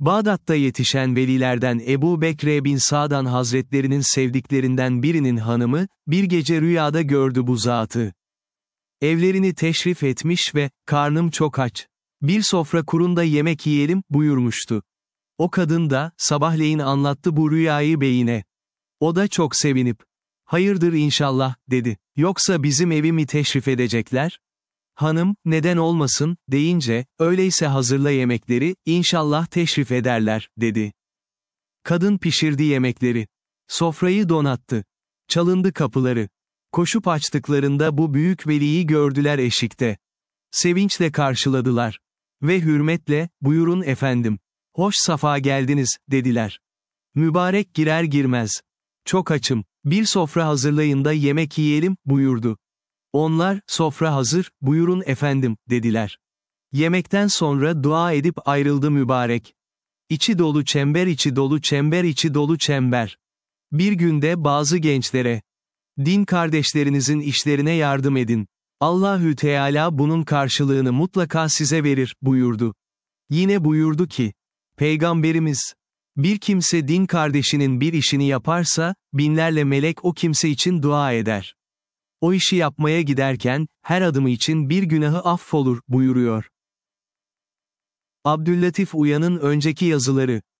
Bağdat'ta yetişen velilerden Ebu Bekre bin Sa'dan Hazretlerinin sevdiklerinden birinin hanımı, bir gece rüyada gördü bu zatı. Evlerini teşrif etmiş ve, karnım çok aç. Bir sofra kurun da yemek yiyelim, buyurmuştu. O kadın da, sabahleyin anlattı bu rüyayı beyine. O da çok sevinip, hayırdır inşallah, dedi. Yoksa bizim evi mi teşrif edecekler? Hanım, neden olmasın, deyince, öyleyse hazırla yemekleri, inşallah teşrif ederler, dedi. Kadın pişirdi yemekleri. Sofrayı donattı. Çalındı kapıları. Koşup açtıklarında bu büyük veliyi gördüler eşikte. Sevinçle karşıladılar. Ve hürmetle, buyurun efendim. Hoş safa geldiniz, dediler. Mübarek girer girmez. Çok açım, bir sofra hazırlayın da yemek yiyelim, buyurdu. Onlar, sofra hazır, buyurun efendim, dediler. Yemekten sonra dua edip ayrıldı mübarek. İçi dolu çember içi dolu çember içi dolu çember. Bir günde bazı gençlere, din kardeşlerinizin işlerine yardım edin. Allahü Teala bunun karşılığını mutlaka size verir, buyurdu. Yine buyurdu ki, Peygamberimiz, bir kimse din kardeşinin bir işini yaparsa, binlerle melek o kimse için dua eder. O işi yapmaya giderken, her adımı için bir günahı affolur, buyuruyor. Abdüllatif Uyan'ın önceki yazıları.